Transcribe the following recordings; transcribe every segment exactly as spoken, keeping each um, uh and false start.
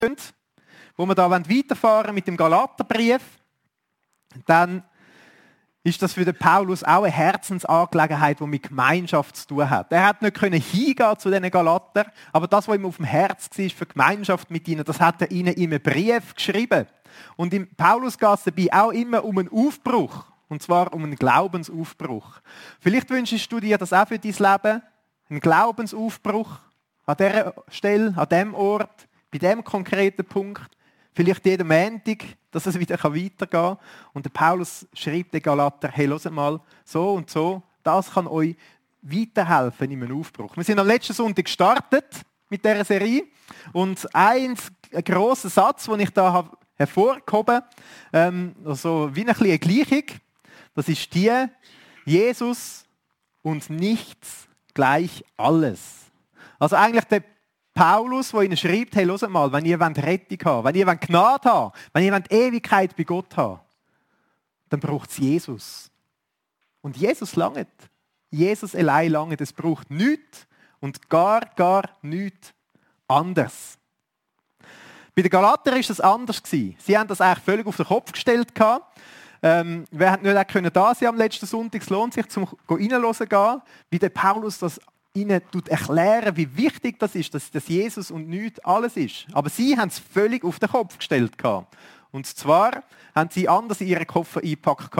wo wir da weiterfahren mit dem Galaterbrief, dann ist das für den Paulus auch eine Herzensangelegenheit, die mit Gemeinschaft zu tun hat. Er hat nicht können hingehen zu diesen Galatern, aber das, was ihm auf dem Herz war für die Gemeinschaft mit ihnen, das hat er ihnen in einem Brief geschrieben. Und im Paulus geht es dabei auch immer um einen Aufbruch, und zwar um einen Glaubensaufbruch. Vielleicht wünschst du dir das auch für dein Leben, einen Glaubensaufbruch an dieser Stelle, an diesem Ort, bei diesem konkreten Punkt. Vielleicht jeden Montag, dass es wieder weitergehen kann. Und der Paulus schreibt den Galater, hey, hört mal, so und so, das kann euch weiterhelfen in einem Aufbruch. Wir sind am letzten Sonntag gestartet mit dieser Serie. Und ein, ein grosser Satz, den ich da habe hervorgehoben habe, ähm, also wie eine kleine Gleichung, das ist die, Jesus und nichts gleich alles. Also eigentlich der Paulus, der ihnen schreibt, hey, hört mal, wenn ihr Rettung habt, wenn ihr Gnade habt, wenn ihr Ewigkeit bei Gott habt, dann braucht es Jesus. Und Jesus langt. Jesus allein langt. Es braucht nichts und gar, gar nichts anderes. Bei den Galatern war es anders. Sie haben das eigentlich völlig auf den Kopf gestellt. Ähm, wer hat nicht auch da sein am letzten Sonntag? Es lohnt sich, zum reinhören zu gehen, wie der Paulus das ihnen erklären, wie wichtig das ist, dass das Jesus und nichts alles ist. Aber sie haben es völlig auf den Kopf gestellt. Und zwar haben sie anders in ihren Koffer eingepackt.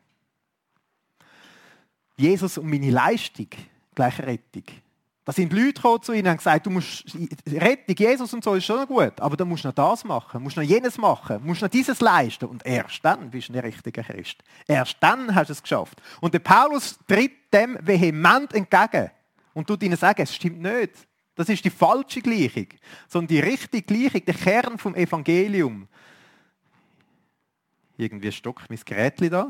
Jesus und meine Leistung gleich Rettung. Da sind Leute gekommen zu ihnen und haben gesagt, du musst Rettung, Jesus und so ist schon gut, aber du musst noch das machen, musst noch jenes machen, musst noch dieses leisten. Und erst dann bist du ein richtiger Christ. Erst dann hast du es geschafft. Und der Paulus tritt dem vehement entgegen. Und tut ihnen sagen, es stimmt nicht. Das ist die falsche Gleichung. Sondern die richtige Gleichung, der Kern vom Evangelium. Irgendwie stockt mein Gerätchen da.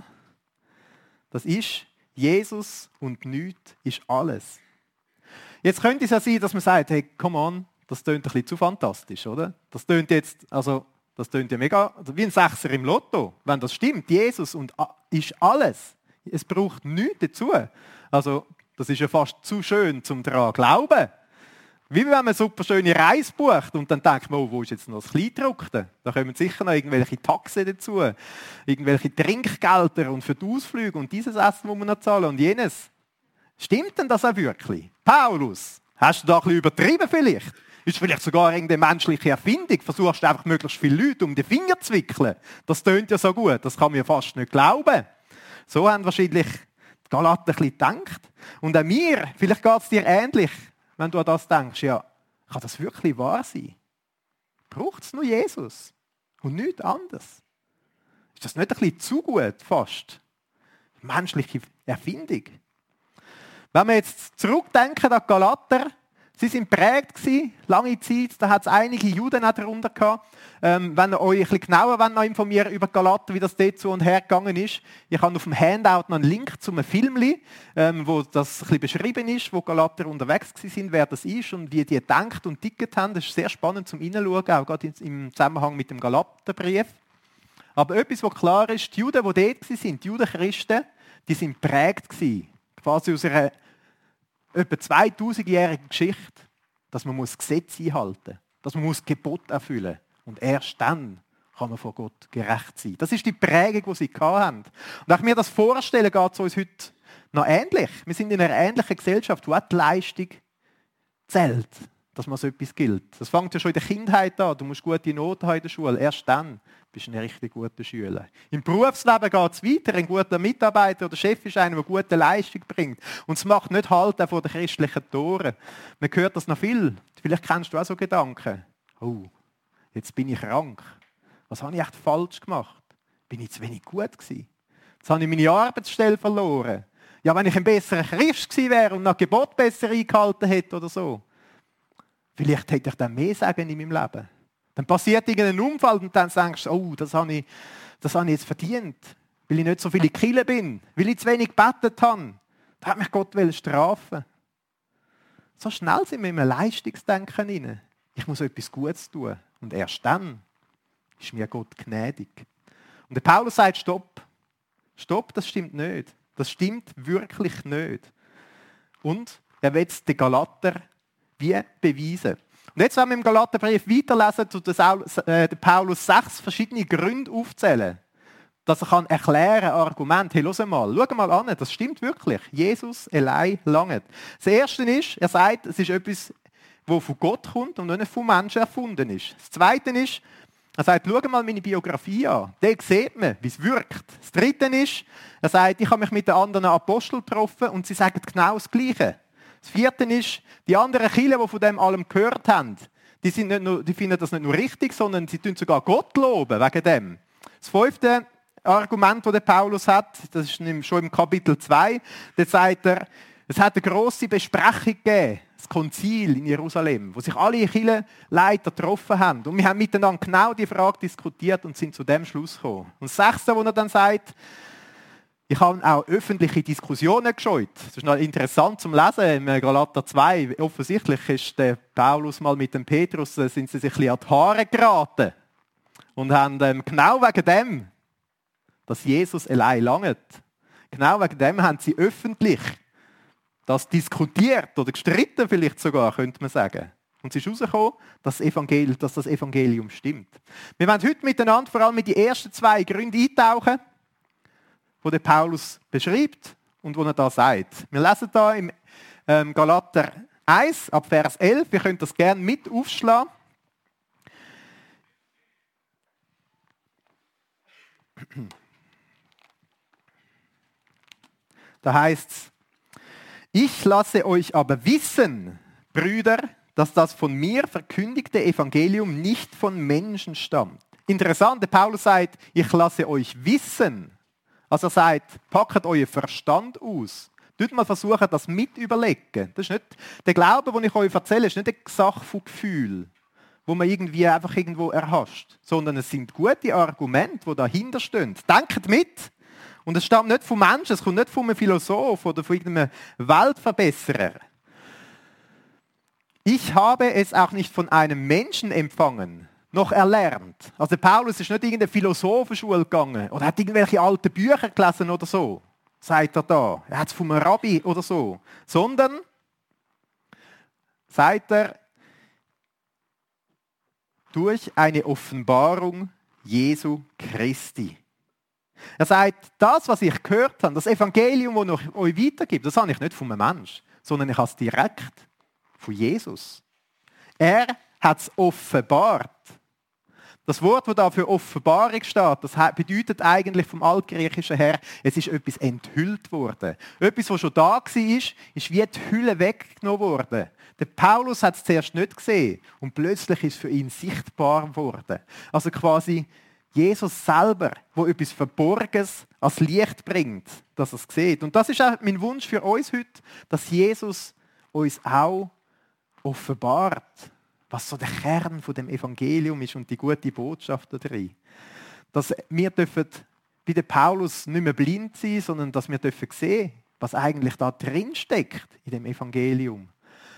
Das ist Jesus und nichts ist alles. Jetzt könnte es ja sein, dass man sagt, hey, come on, das tönt ein bisschen zu fantastisch, oder? Das tönt jetzt, also, das tönt ja mega, also wie ein Sechser im Lotto. Wenn das stimmt, Jesus und ist alles. Es braucht nichts dazu. Also, das ist ja fast zu schön, um daran zu glauben. Wie wenn man eine super schöne Reise bucht und dann denkt man, oh, wo ist jetzt noch das Kleingedruckte? Da kommen sicher noch irgendwelche Taxen dazu, irgendwelche Trinkgelder und für die Ausflüge und dieses Essen muss man noch zahlen und jenes. Stimmt denn das auch wirklich? Paulus, hast du da ein bisschen übertrieben vielleicht? Ist vielleicht sogar irgendeine menschliche Erfindung? Versuchst du einfach möglichst viele Leute um die Finger zu wickeln? Das tönt ja so gut, das kann man ja fast nicht glauben. So haben wahrscheinlich die Galater ein bisschen gedacht. Und auch mir, vielleicht geht es dir ähnlich, wenn du an das denkst, ja, kann das wirklich wahr sein? Braucht es nur Jesus und nichts anderes? Ist das nicht ein bisschen zu gut, fast? Menschliche Erfindung. Wenn wir jetzt zurückdenken an die Galater, sie waren prägt gewesen, lange Zeit, da hat es einige Juden auch darunter gehabt. Ähm, wenn ihr euch ein bisschen genauer noch informieren über die Galater, wie das dort zu und her gegangen ist, ich habe auf dem Handout noch einen Link zu einem Film, ähm, wo das ein bisschen beschrieben ist, wo Galater unterwegs sind, wer das ist und wie die gedacht und ticket haben. Das ist sehr spannend zum Hineinschauen, auch gerade im Zusammenhang mit dem Galaterbrief. Aber etwas, was klar ist, die Juden, die dort waren, die Judenchristen, die sind prägt gewesen, quasi aus einer etwa zweitausendjährigen Geschichte, dass man Gesetze einhalten muss, dass man Gebote erfüllen muss. Und erst dann kann man vor Gott gerecht sein. Das ist die Prägung, die sie hatten. Und wenn ich mir das vorstelle, geht es uns heute noch ähnlich. Wir sind in einer ähnlichen Gesellschaft, wo auch die Leistung zählt, dass man so etwas gilt. Das fängt ja schon in der Kindheit an. Du musst gute Noten haben in der Schule. Erst dann bist du ein richtig guter Schüler. Im Berufsleben geht es weiter. Ein guter Mitarbeiter oder Chef ist einer, der gute Leistung bringt. Und es macht nicht Halt auch vor den christlichen Toren. Man hört das noch viel. Vielleicht kennst du auch so Gedanken. Oh, jetzt bin ich krank. Was habe ich echt falsch gemacht? Bin ich zu wenig gut gewesen? Jetzt habe ich meine Arbeitsstelle verloren. Ja, wenn ich ein besserer Christ gewesen wäre und nach Gebot besser eingehalten hätte oder so. Vielleicht hätte ich dann mehr sagen in meinem Leben. Dann passiert irgendein Unfall und dann denkst du, oh, das habe ich, das habe ich jetzt verdient. Weil ich nicht so viele Kille bin. Weil ich zu wenig gebetet habe. Da hat mich Gott strafen. So schnell sind wir in einem Leistungsdenken rein. Ich muss etwas Gutes tun. Und erst dann ist mir Gott gnädig. Und der Paulus sagt, stopp. Stopp, das stimmt nicht. Das stimmt wirklich nicht. Und er will es den Galater wie beweisen. Und jetzt, wenn wir im Galaterbrief weiterlesen, tut der Paulus sechs verschiedene Gründe aufzählen, dass er kann erklären, Argument, hey, hör mal, schau mal an, das stimmt wirklich. Jesus allein langt. Das Erste ist, er sagt, es ist etwas, das von Gott kommt und nicht von Menschen erfunden ist. Das Zweite ist, er sagt, schau mal meine Biografie an. Da sieht man, wie es wirkt. Das Dritte ist, er sagt, ich habe mich mit den anderen Aposteln getroffen und sie sagen genau das Gleiche. Das Vierte ist, die anderen Kirchen, die von dem allem gehört haben, die, sind nicht nur, die finden das nicht nur richtig, sondern sie tun sogar Gott loben wegen dem. Das Fünfte Argument, das der Paulus hat, das ist schon im Kapitel zwei, da sagt er, es hat eine grosse Besprechung gegeben, das Konzil in Jerusalem, wo sich alle Kirchenleiter getroffen haben. Und wir haben miteinander genau die Frage diskutiert und sind zu dem Schluss gekommen. Und das Sechste, was er dann sagt, ich habe auch öffentliche Diskussionen gescheut. Das ist noch interessant zum Lesen im Galater zwei. Offensichtlich ist der Paulus mal mit dem Petrus, sind sie sich ein bisschen an die Haare geraten. Und haben ähm, genau wegen dem, dass Jesus allein langt, genau wegen dem haben sie öffentlich das diskutiert oder gestritten vielleicht sogar, könnte man sagen. Und es ist herausgekommen, dass das Evangelium, dass das Evangelium stimmt. Wir werden heute miteinander vor allem mit den ersten zwei Gründen eintauchen, die der Paulus beschreibt und wo er da sagt. Wir lesen da im ähm, Galater eins, ab Vers elf. Wir können das gerne mit aufschlagen. Da heißt es, ich lasse euch aber wissen, Brüder, dass das von mir verkündigte Evangelium nicht von Menschen stammt. Interessant, der Paulus sagt, ich lasse euch wissen. Also er sagt, packt euren Verstand aus. Tut mal versuchen, das mit überlegen. Das ist nicht, der Glaube, den ich euch erzähle, ist nicht eine Sache von Gefühl, wo man irgendwie einfach irgendwo erhascht, sondern es sind gute Argumente, die dahinter stehen. Denkt mit. Und es stammt nicht von Menschen, es kommt nicht von einem Philosoph oder von irgendeinem Weltverbesserer. Ich habe es auch nicht von einem Menschen empfangen, noch erlernt. Also Paulus ist nicht in irgendeine Philosophenschule gegangen oder hat irgendwelche alten Bücher gelesen oder so, sagt er da. Er hat es von einem Rabbi oder so. Sondern, sagt er, durch eine Offenbarung Jesu Christi. Er sagt, das, was ich gehört habe, das Evangelium, das ich euch weitergebe, das habe ich nicht von einem Menschen, sondern ich habe es direkt von Jesus. Er hat es offenbart. Das Wort, das da für Offenbarung steht, das bedeutet eigentlich vom Altgriechischen her, es ist etwas enthüllt worden. Etwas, was schon da war, ist, ist wie die Hülle weggenommen worden. Der Paulus hat es zuerst nicht gesehen und plötzlich ist es für ihn sichtbar geworden. Also quasi Jesus selber, der etwas Verborgenes als Licht bringt, dass er es sieht. Und das ist auch mein Wunsch für uns heute, dass Jesus uns auch offenbart, was so der Kern von dem Evangelium ist und die gute Botschaft da drin. Dass wir dürfen, wie der Paulus, nicht mehr blind sein, sondern dass wir dürfen sehen, was eigentlich da drin steckt in dem Evangelium.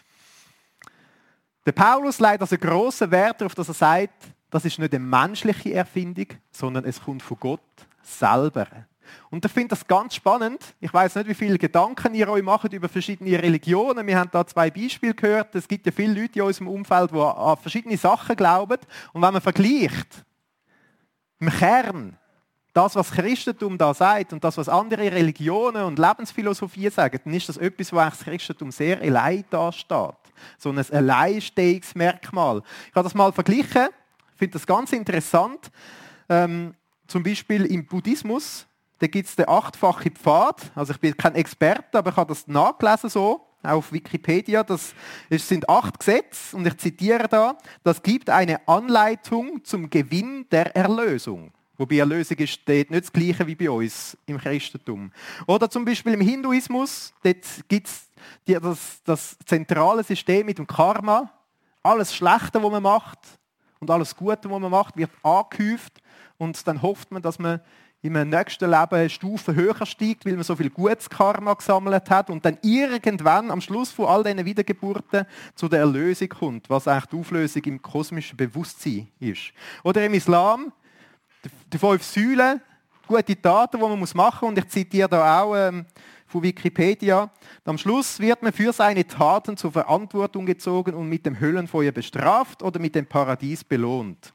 Der Paulus legt also grossen Wert darauf, dass er sagt, das ist nicht eine menschliche Erfindung, sondern es kommt von Gott selber. Und ich finde das ganz spannend. Ich weiß nicht, wie viele Gedanken ihr euch macht über verschiedene Religionen. Wir haben da zwei Beispiele gehört. Es gibt ja viele Leute in unserem Umfeld, die an verschiedene Sachen glauben. Und wenn man vergleicht, im Kern, das, was Christentum da sagt und das, was andere Religionen und Lebensphilosophien sagen, dann ist das etwas, wo das Christentum sehr allein dasteht. So ein Alleinstehungsmerkmal. Ich habe das mal verglichen. Ich finde das ganz interessant. Ähm, zum Beispiel im Buddhismus, da gibt es den achtfachen Pfad. Also ich bin kein Experte, aber ich habe das nachgelesen so, auf Wikipedia. Das sind acht Gesetze und ich zitiere da, das gibt eine Anleitung zum Gewinn der Erlösung. Wobei Erlösung ist dort nicht das Gleiche wie bei uns im Christentum. Oder zum Beispiel im Hinduismus, dort gibt es das, das zentrale System mit dem Karma. Alles Schlechte, was man macht, und alles Gute, was man macht, wird angehäuft und dann hofft man, dass man im nächsten Leben eine Stufe höher steigt, weil man so viel gutes Karma gesammelt hat und dann irgendwann am Schluss von all diesen Wiedergeburten zu der Erlösung kommt, was eigentlich die Auflösung im kosmischen Bewusstsein ist. Oder im Islam, die fünf Säulen, gute Taten, die man machen muss. Und ich zitiere da auch ähm, von Wikipedia. Am Schluss wird man für seine Taten zur Verantwortung gezogen und mit dem Höllenfeuer bestraft oder mit dem Paradies belohnt.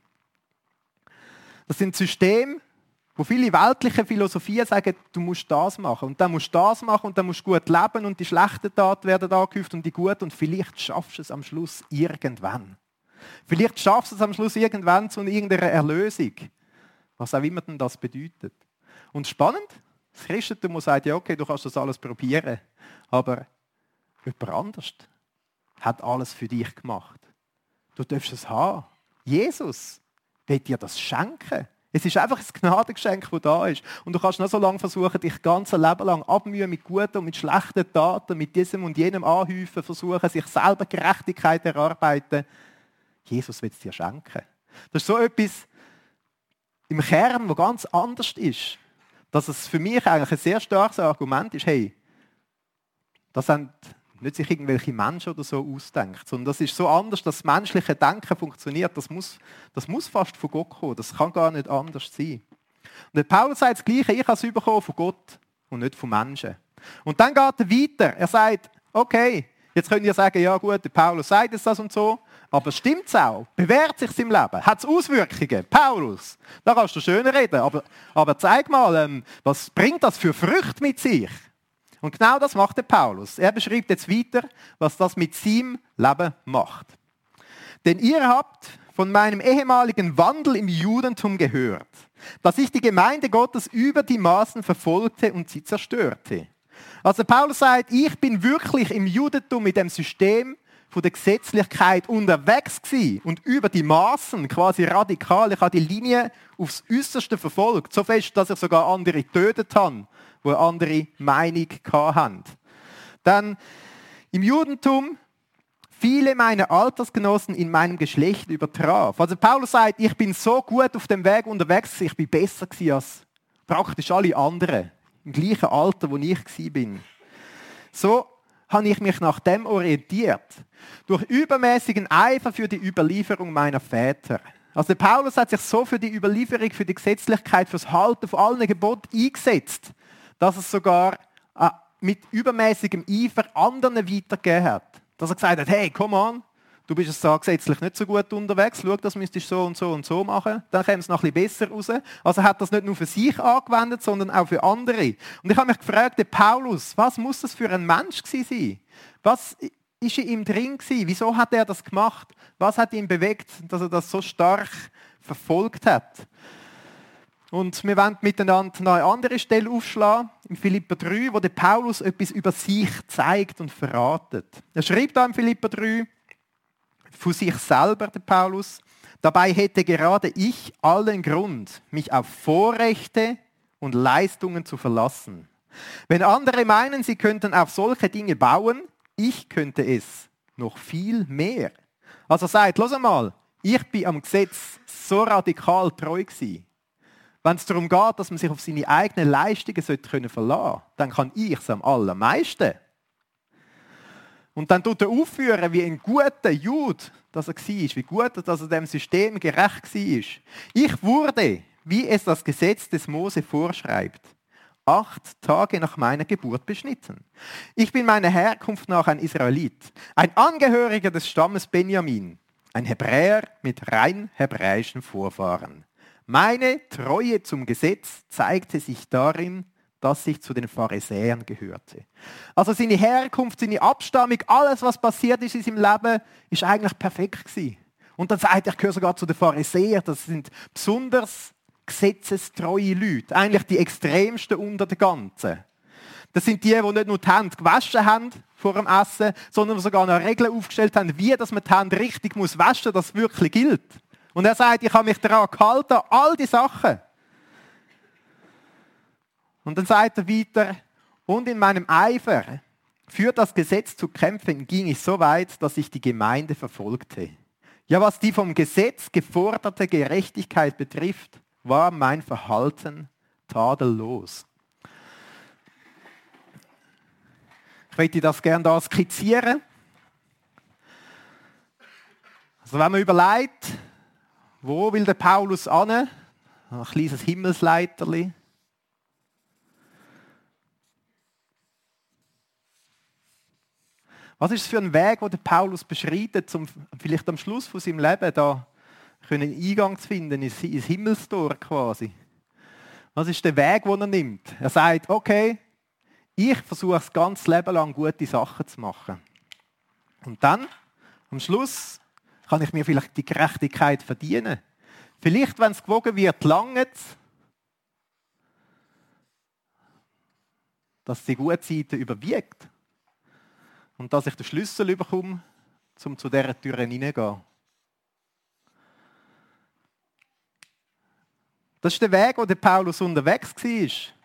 Das sind Systeme, wo viele weltliche Philosophien sagen, du musst das machen und dann musst du das machen und dann musst du gut leben und die schlechten Taten werden angehäuft und die guten und vielleicht schaffst du es am Schluss irgendwann. Vielleicht schaffst du es am Schluss irgendwann zu irgendeiner Erlösung, was auch immer denn das bedeutet. Und spannend, das Christentum sagt, ja okay, du kannst das alles probieren, aber jemand anders hat alles für dich gemacht. Du darfst es haben. Jesus wird dir das schenken. Es ist einfach ein Gnadengeschenk, das da ist. Und du kannst noch so lange versuchen, dich ganze Leben lang abmühen mit guten und mit schlechten Taten, mit diesem und jenem anhäufen, versuchen, sich selber Gerechtigkeit erarbeiten. Jesus wird es dir schenken. Das ist so etwas im Kern, das ganz anders ist. Dass es für mich eigentlich ein sehr starkes Argument ist, hey, das sind nicht sich irgendwelche Menschen oder so ausdenkt, sondern das ist so anders, dass das menschliche Denken funktioniert. Das muss, das muss fast von Gott kommen. Das kann gar nicht anders sein. Und der Paulus sagt das Gleiche, ich habe es bekommen von Gott und nicht von Menschen. Und dann geht er weiter. Er sagt, okay, jetzt könnt ihr sagen, ja gut, der Paulus sagt jetzt das und so, aber stimmt es auch? Bewährt sich im Leben? Hat es Auswirkungen? Paulus, da kannst du schön reden, aber, aber zeig mal, ähm, was bringt das für Früchte mit sich? Und genau das macht der Paulus. Er beschreibt jetzt weiter, was das mit seinem Leben macht. Denn ihr habt von meinem ehemaligen Wandel im Judentum gehört, dass ich die Gemeinde Gottes über die Maßen verfolgte und sie zerstörte. Also Paulus sagt, ich bin wirklich im Judentum mit dem System von der Gesetzlichkeit unterwegs gewesen und über die Maßen, quasi radikal. Ich habe die Linie aufs Äußerste verfolgt, so fest, dass ich sogar andere getötet habe, die eine andere Meinung hatten. Dann im Judentum viele meiner Altersgenossen in meinem Geschlecht übertraf. Also Paulus sagt, ich bin so gut auf dem Weg unterwegs, ich bin besser gewesen als praktisch alle anderen, im gleichen Alter, wo ich war. So habe ich mich nach dem orientiert. Durch übermäßigen Eifer für die Überlieferung meiner Väter. Also Paulus hat sich so für die Überlieferung, für die Gesetzlichkeit, für das Halten von allen Geboten eingesetzt, dass es sogar äh, mit übermäßigem Eifer anderen weitergegeben hat. Dass er gesagt hat, hey, come on, du bist jetzt da gesetzlich nicht so gut unterwegs, schau, das müsstest du so und so und so machen, dann kommt es noch ein bisschen besser raus. Also er hat das nicht nur für sich angewendet, sondern auch für andere. Und ich habe mich gefragt, der Paulus, was muss das für ein Mensch sein? Was ist in ihm drin gewesen? Wieso hat er das gemacht? Was hat ihn bewegt, dass er das so stark verfolgt hat? Und wir wollen miteinander noch eine andere Stelle aufschlagen, in Philipper drei, wo der Paulus etwas über sich zeigt und verratet. Er schreibt da in Philipper drei, von sich selber, der Paulus, dabei hätte gerade ich allen Grund, mich auf Vorrechte und Leistungen zu verlassen. Wenn andere meinen, sie könnten auf solche Dinge bauen, ich könnte es noch viel mehr. Also sagt, los einmal, ich bin am Gesetz so radikal treu gewesen. Wenn es darum geht, dass man sich auf seine eigenen Leistungen verlassen sollte, dann kann ich es am allermeisten. Und dann tut er aufführen, wie ein guter Jude, dass er war, wie gut, dass er dem System gerecht war. Ich wurde, wie es das Gesetz des Mose vorschreibt, acht Tage nach meiner Geburt beschnitten. Ich bin meiner Herkunft nach ein Israelit, ein Angehöriger des Stammes Benjamin, ein Hebräer mit rein hebräischen Vorfahren. Meine Treue zum Gesetz zeigte sich darin, dass ich zu den Pharisäern gehörte. Also seine Herkunft, seine Abstammung, alles, was passiert ist in seinem Leben, ist eigentlich perfekt gewesen. Und dann sagt er, ich gehöre sogar zu den Pharisäern. Das sind besonders gesetzestreue Leute. Eigentlich die extremsten unter den Ganzen. Das sind die, die nicht nur die Hände gewaschen haben vor dem Essen, sondern sogar noch Regeln aufgestellt haben, wie dass man die Hände richtig muss waschen, dass es wirklich gilt. Und er sagt, ich habe mich daran gehalten, all die Sachen. Und dann sagt er weiter, und in meinem Eifer für das Gesetz zu kämpfen, ging ich so weit, dass ich die Gemeinde verfolgte. Ja, was die vom Gesetz geforderte Gerechtigkeit betrifft, war mein Verhalten tadellos. Ich möchte das gerne da skizzieren. Also wenn man überlegt, wo will der Paulus hin? Ein kleines Himmelsleiterli. Was ist es für ein Weg, den der Paulus beschreitet, um vielleicht am Schluss von seinem Leben da einen Eingang zu finden ins Himmelstor quasi? Was ist der Weg, den er nimmt? Er sagt, okay, ich versuche das ganze Leben lang gute Sachen zu machen. Und dann, am Schluss, kann ich mir vielleicht die Gerechtigkeit verdienen. Vielleicht, wenn es gewogen wird, lange es, dass die gute Seite überwiegt. Und dass ich den Schlüssel bekomme, um zu dieser Tür hineingehen. Das ist der Weg, wo der Paulus unterwegs war.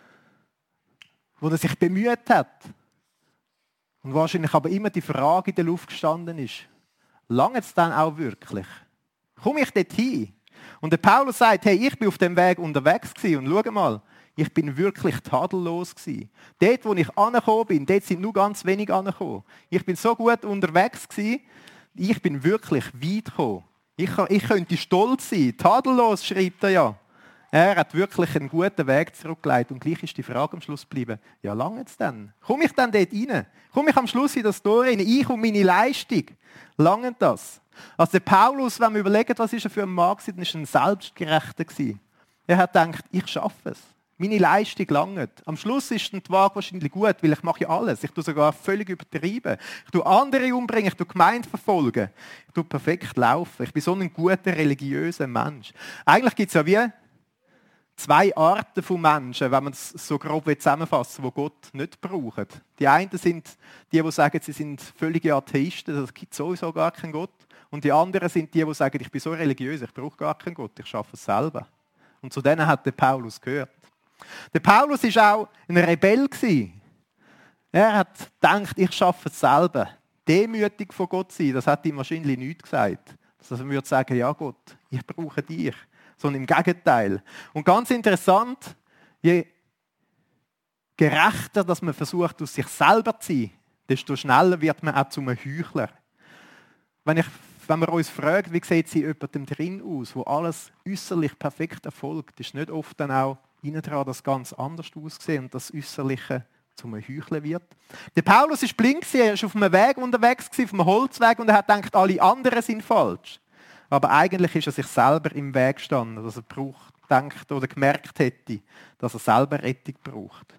Wo er sich bemüht hat. Und wahrscheinlich aber immer die Frage in der Luft gestanden ist. Lange es dann auch wirklich? Komme ich dort hin? Und der Paulus sagt, hey, ich bin auf dem Weg unterwegs gewesen und schau mal, ich bin wirklich tadellos gewesen. Dort, wo ich angekommen bin, dort sind nur ganz wenig angekommen. Ich bin so gut unterwegs gewesen, ich bin wirklich weit gekommen. Ich, ich könnte stolz sein. Tadellos, schreibt er ja. Er hat wirklich einen guten Weg zurückgelegt. Und gleich ist die Frage am Schluss geblieben, ja, lange es denn? Komme ich dann dort rein? Komme ich am Schluss in das Tor rein? Ich und meine Leistung. Lange das? Also der Paulus, wenn wir überlegen, was ist er für ein Mann gewesen, dann war er ein Selbstgerechter gewesen. Er hat gedacht, ich schaffe es. Meine Leistung langt. Am Schluss ist die Waage wahrscheinlich gut, weil ich mache ja alles. Ich tue sogar völlig übertrieben. Ich tue andere umbringen, ich tue Gemeinde verfolgen. Ich tue perfekt laufen. Ich bin so ein guter, religiöser Mensch. Eigentlich gibt es ja wie zwei Arten von Menschen, wenn man es so grob zusammenfassen will, die Gott nicht braucht. Die einen sind die, die sagen, sie sind völlige Atheisten, es gibt sowieso gar keinen Gott. Und die anderen sind die, die sagen, ich bin so religiös, ich brauche gar keinen Gott, ich schaffe es selber. Und zu denen hat der Paulus gehört. Der Paulus war auch ein Rebell. Er hat gedacht, ich schaffe es selber. Demütig von Gott sein, das hat ihm wahrscheinlich nichts gesagt. Dass er würde sagen, ja Gott, ich brauche dich. Sondern im Gegenteil. Und ganz interessant, je gerechter, dass man versucht, aus sich selber zu sein, desto schneller wird man auch zu einem Heuchler. Wenn, ich, wenn man uns fragt, wie sieht es in jemandem drin aus, wo alles äußerlich perfekt erfolgt, ist nicht oft dann auch innen dran das ganz anders aussehen und das Äußerliche zum Heucheln wird. Der Paulus war blind, er war auf einem Weg unterwegs, auf einem Holzweg, und er hat gedacht, alle anderen sind falsch. Aber eigentlich ist er sich selber im Weg gestanden, dass er braucht, denkt oder gemerkt hätte, dass er selber Rettung braucht.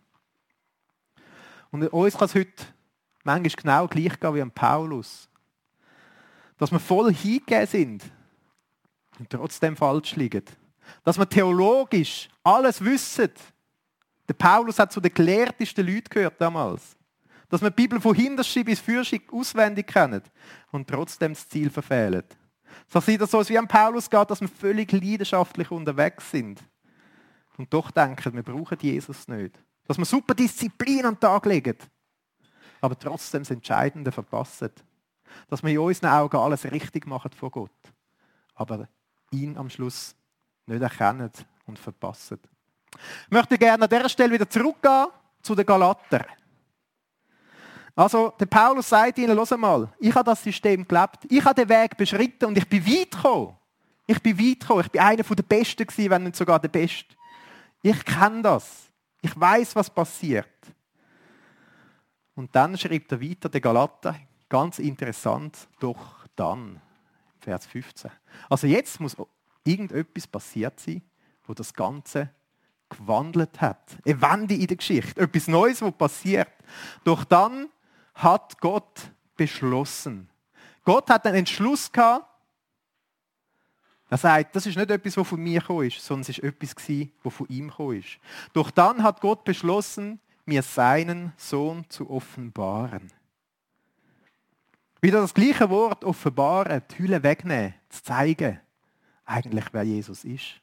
Und uns kann es heute manchmal genau gleich gehen wie an Paulus. Dass wir voll hingegeben sind und trotzdem falsch liegen. Dass wir theologisch alles wissen. Der Paulus hat zu den gelehrtesten Leuten gehört damals. Dass wir die Bibel von Hinterste bis Fürste auswendig kennen und trotzdem das Ziel verfehlen. So sieht das so aus, wie an Paulus geht, dass wir völlig leidenschaftlich unterwegs sind. Und doch denken, wir brauchen Jesus nicht. Dass wir super Disziplin an den Tag legen, aber trotzdem das Entscheidende verpassen. Dass wir in unseren Augen alles richtig machen vor Gott, aber ihn am Schluss nicht erkennen und verpassen. Ich möchte gerne an dieser Stelle wieder zurückgehen zu den Galatern. Also, der Paulus sagt ihnen, hört mal, ich habe das System gelebt, ich habe den Weg beschritten und ich bin weit gekommen. Ich bin weit gekommen, ich bin einer der Besten gewesen, wenn nicht sogar der Beste. Ich kenne das. Ich weiß, was passiert. Und dann schreibt er weiter, der Galater, ganz interessant, doch dann, Vers fünfzehn. Also jetzt muss irgendetwas passiert sein, wo das Ganze gewandelt hat. Eine Wende in der Geschichte, etwas Neues, was passiert. Doch dann hat Gott beschlossen. Gott hat einen Entschluss gehabt. Er sagt, das ist nicht etwas, was von mir gekommen ist, sondern es war etwas, was von ihm gekommen ist. Doch dann hat Gott beschlossen, mir seinen Sohn zu offenbaren. Wieder das gleiche Wort, offenbaren, die Hülle wegnehmen, zu zeigen, eigentlich wer Jesus ist.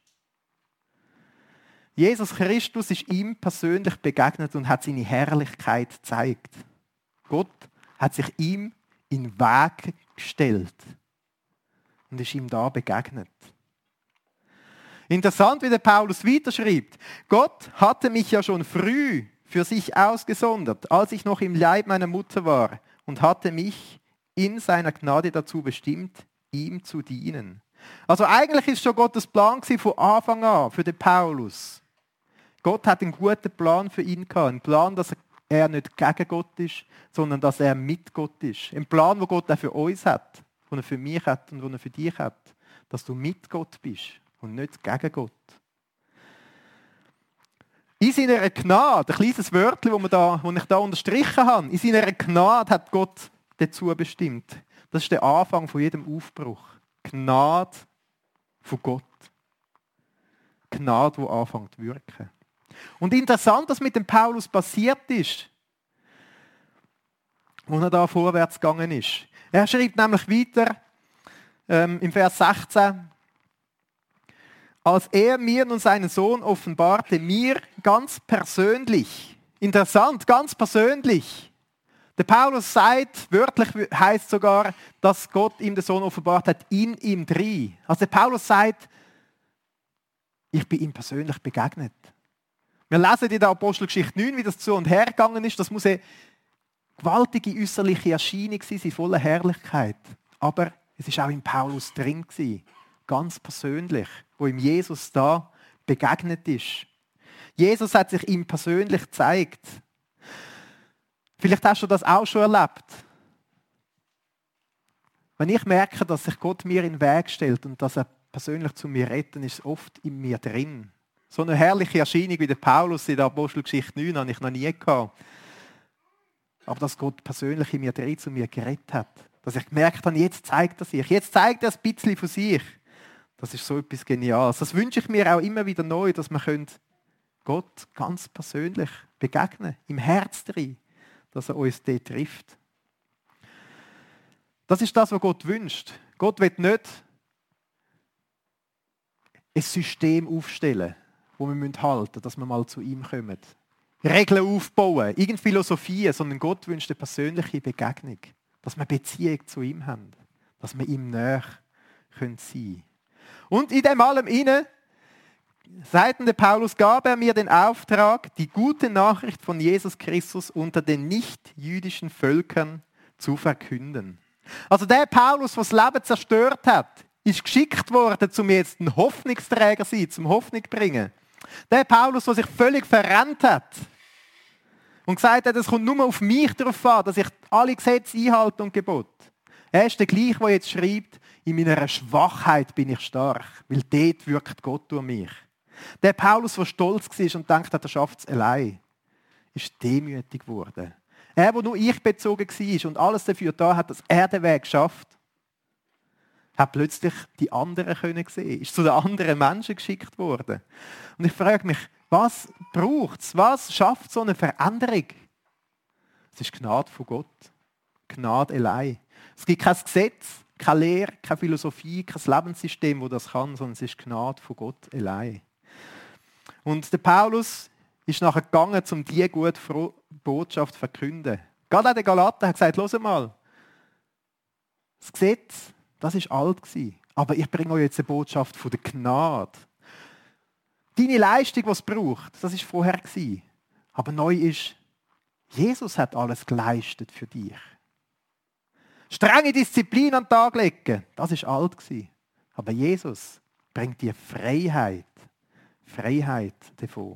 Jesus Christus ist ihm persönlich begegnet und hat seine Herrlichkeit gezeigt. Gott hat sich ihm in den Weg gestellt und ist ihm da begegnet. Interessant, wie der Paulus weiterschreibt. Gott hatte mich ja schon früh für sich ausgesondert, als ich noch im Leib meiner Mutter war, und hatte mich in seiner Gnade dazu bestimmt, ihm zu dienen. Also eigentlich ist schon Gottes Plan von Anfang an für den Paulus. Gott hat einen guten Plan für ihn gehabt, einen Plan, dass er er nicht gegen Gott ist, sondern dass er mit Gott ist. Im Plan, wo Gott auch für uns hat, den er für mich hat und den er für dich hat, dass du mit Gott bist und nicht gegen Gott. In seiner Gnade, ein kleines Wörtchen, das da, ich da unterstrichen habe, in seiner Gnade hat Gott dazu bestimmt. Das ist der Anfang von jedem Aufbruch. Gnade von Gott. Gnade, die anfängt zu wirken. Und interessant, was mit dem Paulus passiert ist, als er da vorwärts gegangen ist. Er schreibt nämlich weiter ähm, im Vers sechzehn, als er mir nun seinen Sohn offenbarte, mir ganz persönlich, interessant, ganz persönlich. Der Paulus sagt, wörtlich heißt sogar, dass Gott ihm den Sohn offenbart hat, in ihm drin. Also der Paulus sagt, ich bin ihm persönlich begegnet. Wir lesen in der Apostelgeschichte neun, wie das zu und her gegangen ist. Das muss eine gewaltige äußerliche Erscheinung sein, in voller Herrlichkeit. Aber es ist auch in Paulus drin gewesen, ganz persönlich, wo ihm Jesus da begegnet ist. Jesus hat sich ihm persönlich gezeigt. Vielleicht hast du das auch schon erlebt. Wenn ich merke, dass sich Gott mir in den Weg stellt und dass er persönlich zu mir redet, dann ist es oft in mir drin. So eine herrliche Erscheinung wie der Paulus in der Apostelgeschichte neun habe ich noch nie gehabt. Aber dass Gott persönlich in mir drin zu mir geredet hat. Dass ich gemerkt habe, jetzt zeigt er sich. Jetzt zeigt er ein bisschen von sich. Das ist so etwas Geniales. Das wünsche ich mir auch immer wieder neu, dass wir Gott ganz persönlich begegnen, im Herz drin, dass er uns dort trifft. Das ist das, was Gott wünscht. Gott will nicht ein System aufstellen, wo wir halten müssen, dass wir mal zu ihm kommen. Regeln aufbauen, irgendeine Philosophie, sondern Gott wünscht eine persönliche Begegnung. Dass wir Beziehung zu ihm haben. Dass wir ihm näher sein können. Und in dem allem inne, seitens der Paulus gab er mir den Auftrag, die gute Nachricht von Jesus Christus unter den nicht-jüdischen Völkern zu verkünden. Also der Paulus, der das Leben zerstört hat, ist geschickt worden, um jetzt ein Hoffnungsträger zu sein, zum Hoffnung zu bringen. Der Paulus, der sich völlig verrennt hat und gesagt hat, es kommt nur auf mich darauf an, dass ich alle Gesetze einhalte und Gebote. Er ist der gleiche, der jetzt schreibt, in meiner Schwachheit bin ich stark, weil dort wirkt Gott durch mich. Der Paulus, der stolz war und denkt, er schafft es allein, ist demütig geworden. Er, der nur ich bezogen war und alles dafür da hat, dass er den Weg schafft, hat plötzlich die anderen können sehen, ist zu den anderen Menschen geschickt worden. Und ich frage mich, was braucht es? Was schafft so eine Veränderung? Es ist Gnade von Gott. Gnade allein. Es gibt kein Gesetz, keine Lehre, keine Philosophie, kein Lebenssystem, das das kann, sondern es ist Gnade von Gott allein. Und der Paulus ist nachher gegangen, um diese gute Botschaft zu verkünden. Gerade auch der Galater hat gesagt, hört mal, das Gesetz, das war alt gewesen, aber ich bringe euch jetzt eine Botschaft von der Gnade. Deine Leistung, die es braucht, das war vorher gewesen. Aber neu ist, Jesus hat alles geleistet für dich. Strenge Disziplin an den Tag legen, das war alt gewesen. Aber Jesus bringt dir Freiheit. Freiheit davon.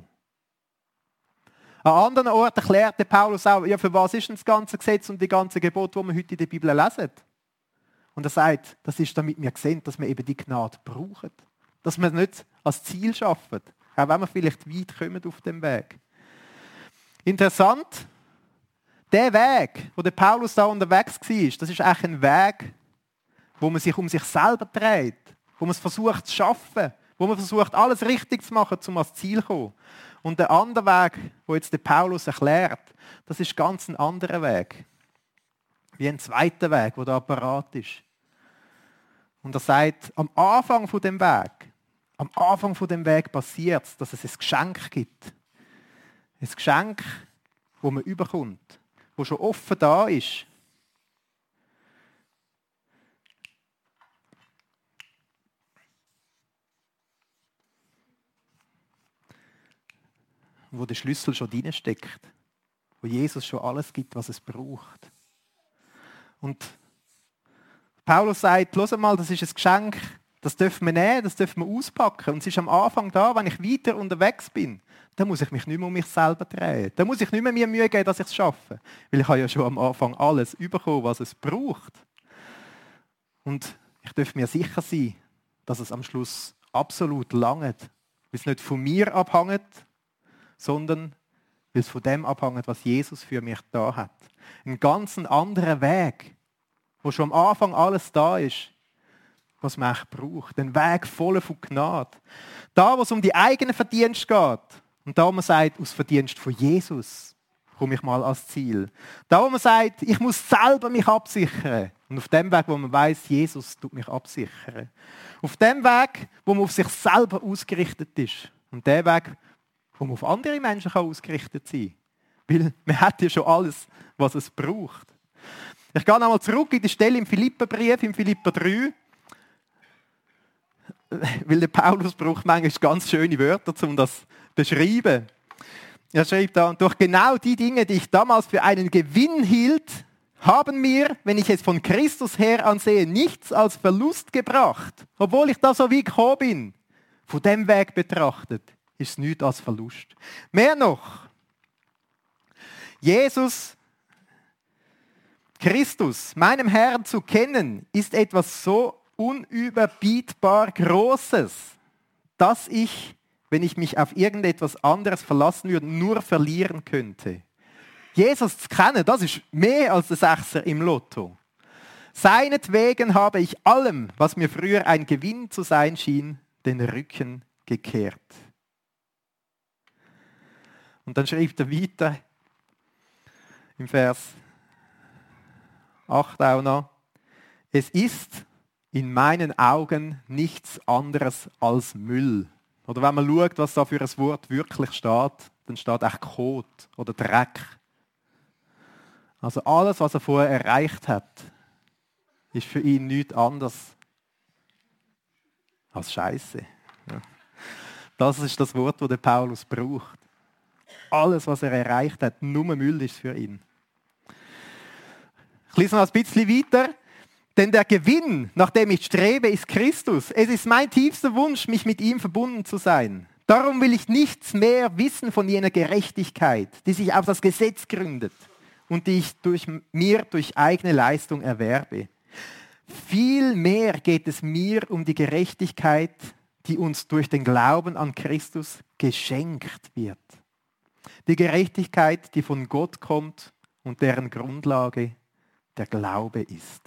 An anderen Orten erklärt der Paulus auch, ja, für was ist denn das ganze Gesetz und die ganzen Gebote, die wir heute in der Bibel lesen? Und er sagt, das ist, damit wir sehen, dass wir eben die Gnade brauchen. Dass wir es nicht als Ziel schaffen, auch wenn wir vielleicht weit kommen auf dem Weg. Interessant, der Weg, wo der Paulus da unterwegs war, das ist eigentlich ein Weg, wo man sich um sich selber dreht, wo man es versucht zu schaffen, wo man versucht, alles richtig zu machen, um ans Ziel zu kommen. Und der andere Weg, wo jetzt der Paulus erklärt, das ist ganz ein anderer Weg. Wie ein zweiter Weg, der da parat ist. Und er sagt, am Anfang von dem Weg, am Anfang von dem Weg passiert es, dass es ein Geschenk gibt. Ein Geschenk, das man überkommt, das schon offen da ist. Wo der Schlüssel schon drin steckt. Wo Jesus schon alles gibt, was es braucht. Und Paulus sagt, hör mal, das ist ein Geschenk, Das dürfen wir nehmen, das dürfen wir auspacken. Und es ist am Anfang da, wenn ich weiter unterwegs bin, dann muss ich mich nicht mehr um mich selber drehen. Dann muss ich nicht mehr mir Mühe geben, dass ich es schaffe. Weil ich habe ja schon am Anfang alles bekommen, was es braucht. Und ich darf mir sicher sein, dass es am Schluss absolut langt. Weil es nicht von mir abhängt, sondern weil es von dem abhängt, was Jesus für mich da hat. Ein ganz anderer Weg, wo schon am Anfang alles da ist, was man echt braucht. Ein Weg voll von Gnade. Da, wo es um die eigenen Verdienste geht. Und da, wo man sagt, aus Verdienst von Jesus komme ich mal als Ziel. Da, wo man sagt, ich muss selber mich absichern. Und auf dem Weg, wo man weiß, Jesus tut mich absichern. Auf dem Weg, wo man auf sich selber ausgerichtet ist. Und der Weg, wo man auf andere Menschen kann ausgerichtet sein kann. Weil man hat ja schon alles, was es braucht. Ich gehe nochmal zurück in die Stelle im Philipperbrief, im Philipper drei. Weil der Paulus braucht manchmal ganz schöne Wörter, um das zu beschreiben. Er schreibt da, durch genau die Dinge, die ich damals für einen Gewinn hielt, haben mir, wenn ich es von Christus her ansehe, nichts als Verlust gebracht. Obwohl ich da so wie gekommen bin. Von dem Weg betrachtet ist es nichts als Verlust. Mehr noch, Jesus Christus, meinem Herrn zu kennen, ist etwas so unüberbietbar Großes, dass ich, wenn ich mich auf irgendetwas anderes verlassen würde, nur verlieren könnte. Jesus zu kennen, das ist mehr als der Sechser im Lotto. Seinetwegen habe ich allem, was mir früher ein Gewinn zu sein schien, den Rücken gekehrt. Und dann schreibt er weiter im Vers acht auch noch, es ist in meinen Augen nichts anderes als Müll. Oder wenn man schaut, was da für ein Wort wirklich steht, dann steht echt Kot oder Dreck. Also alles, was er vorher erreicht hat, ist für ihn nichts anderes als Scheiße. Ja. Das ist das Wort, das der Paulus braucht. Alles, was er erreicht hat, nur Müll ist für ihn. Ich lese noch ein bisschen weiter. Denn der Gewinn, nach dem ich strebe, ist Christus. Es ist mein tiefster Wunsch, mich mit ihm verbunden zu sein. Darum will ich nichts mehr wissen von jener Gerechtigkeit, die sich auf das Gesetz gründet und die ich durch, mir durch eigene Leistung erwerbe. Vielmehr geht es mir um die Gerechtigkeit, die uns durch den Glauben an Christus geschenkt wird. Die Gerechtigkeit, die von Gott kommt und deren Grundlage der Glaube ist.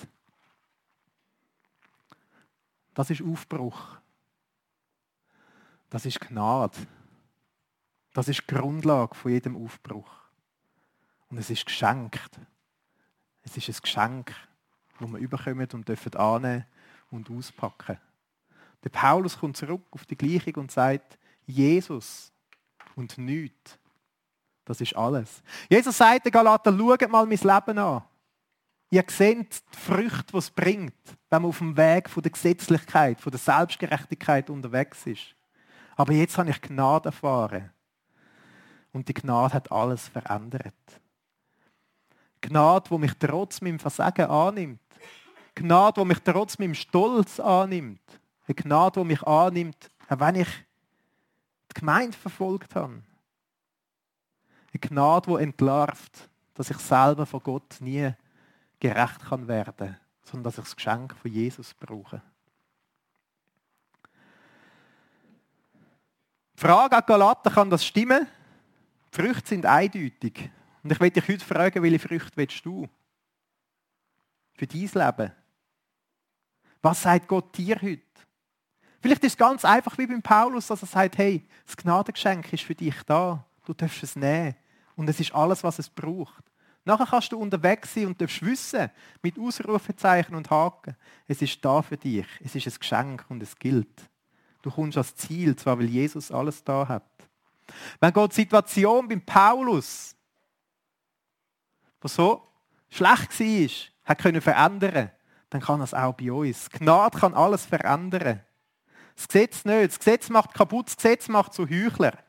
Das ist Aufbruch. Das ist Gnade. Das ist die Grundlage von jedem Aufbruch. Und es ist geschenkt. Es ist ein Geschenk, das wir überkommen und dürfen annehmen und auspacken. Der Paulus kommt zurück auf die Gleichung und sagt, Jesus und nichts. Das ist alles. Jesus sagt den Galater, schaut mal mein Leben an. Ihr seht die Früchte, die es bringt, wenn man auf dem Weg von der Gesetzlichkeit, von der Selbstgerechtigkeit unterwegs ist. Aber jetzt habe ich Gnade erfahren. Und die Gnade hat alles verändert. Gnade, die mich trotz meinem Versagen annimmt. Gnade, die mich trotz meinem Stolz annimmt. Eine Gnade, die mich annimmt, auch wenn ich die Gemeinde verfolgt habe. Eine Gnade, die entlarvt, dass ich selber von Gott nie gerecht kann werden, sondern dass ich das Geschenk von Jesus brauche. Die Frage an Galater, kann das stimmen? Die Früchte sind eindeutig. Und ich will dich heute fragen, welche Früchte willst du? Für dein Leben. Was sagt Gott dir heute? Vielleicht ist es ganz einfach wie beim Paulus, dass er sagt, hey, das Gnadengeschenk ist für dich da. Du darfst es nehmen. Und es ist alles, was es braucht. Nachher kannst du unterwegs sein und darfst wissen, mit Ausrufezeichen und Haken, es ist da für dich, es ist ein Geschenk und es gilt. Du kommst ans Ziel, zwar weil Jesus alles da hat. Wenn Gott die Situation beim Paulus, die so schlecht war, hat können verändern, dann kann er es auch bei uns. Gnade kann alles verändern. Das Gesetz nicht. Das Gesetz macht kaputt, das Gesetz macht zu Heuchler.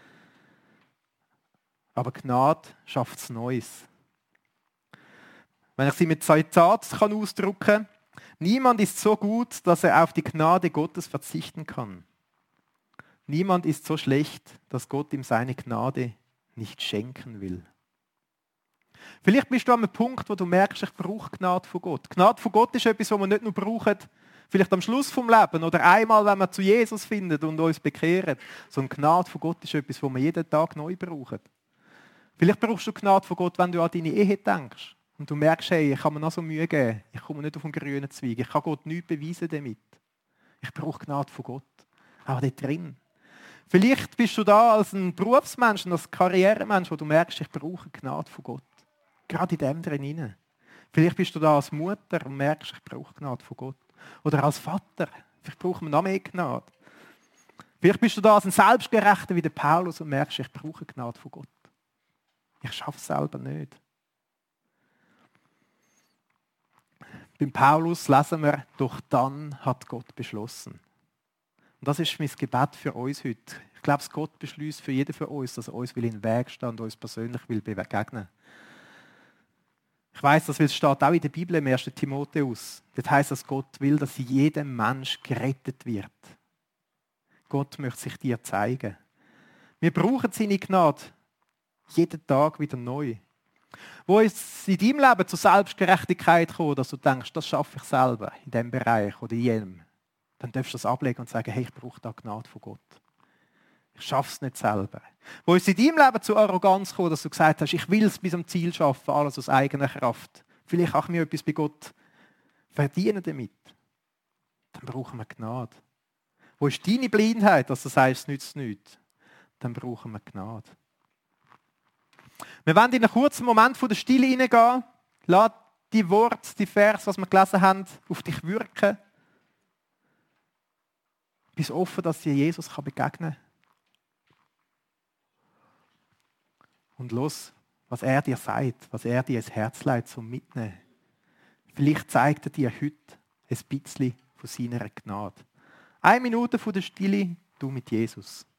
Aber Gnade schafft es Neues. Wenn ich sie mit Zitat kann ausdrücken kann, Niemand ist so gut, dass er auf die Gnade Gottes verzichten kann. Niemand ist so schlecht, dass Gott ihm seine Gnade nicht schenken will. Vielleicht bist du an einem Punkt, wo du merkst, ich brauche Gnade von Gott. Gnade von Gott ist etwas, was wir nicht nur brauchen, vielleicht am Schluss vom Leben oder einmal, wenn wir zu Jesus finden und uns bekehren. Sondern Gnade von Gott ist etwas, was wir jeden Tag neu brauchen. Vielleicht brauchst du Gnade von Gott, wenn du an deine Ehe denkst. Und du merkst, hey, ich kann mir noch so Mühe geben. Ich komme nicht auf den grünen Zweig. Ich kann Gott nichts beweisen damit. Ich brauche Gnade von Gott. Auch dort drin. Vielleicht bist du da als ein Berufsmensch, als Karrieremensch, wo du merkst, ich brauche Gnade von Gott. Gerade in dem drin. Vielleicht bist du da als Mutter und merkst, ich brauche Gnade von Gott. Oder als Vater. Vielleicht brauchen wir noch mehr Gnade. Vielleicht bist du da als ein Selbstgerechter wie der Paulus und merkst, ich brauche Gnade von Gott. Ich schaffe es selber nicht. Beim Paulus lesen wir, doch dann hat Gott beschlossen. Und das ist mein Gebet für uns heute. Ich glaube, dass Gott beschließt für jeden von uns, dass er uns will in den Weg stehen und uns persönlich will begegnen. Ich weiss, das steht auch in der Bibel im ersten Timotheus. Das heisst, dass Gott will, dass jedem Mensch gerettet wird. Gott möchte sich dir zeigen. Wir brauchen seine Gnade jeden Tag wieder neu. Wo ist in deinem Leben zur Selbstgerechtigkeit gekommen, dass du denkst, das schaffe ich selber in diesem Bereich oder in jenem, dann darfst du das ablegen und sagen, hey, ich brauche da Gnade von Gott. Ich schaffe es nicht selber. Wo ist in deinem Leben zu Arroganz gekommen, dass du gesagt hast, ich will es bis zum Ziel schaffen, alles aus eigener Kraft. Vielleicht auch mir etwas bei Gott verdienen damit. Dann brauchen wir Gnade. Wo ist deine Blindheit, dass du sagst, es nützt nichts? Dann brauchen wir Gnade. Wir wollen in einen kurzen Moment von der Stille hineingehen. Lass die Worte, die Vers, was wir gelesen haben, auf dich wirken. Bist offen, dass dir Jesus begegnen kann. Und los, was er dir sagt, was er dir ins Herz legt, zum Mitnehmen. Vielleicht zeigt er dir heute ein bisschen von seiner Gnade. Eine Minute von der Stille, du mit Jesus.